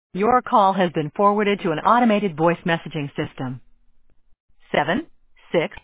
Your call has been forwarded to an automated voice messaging system. 7, 6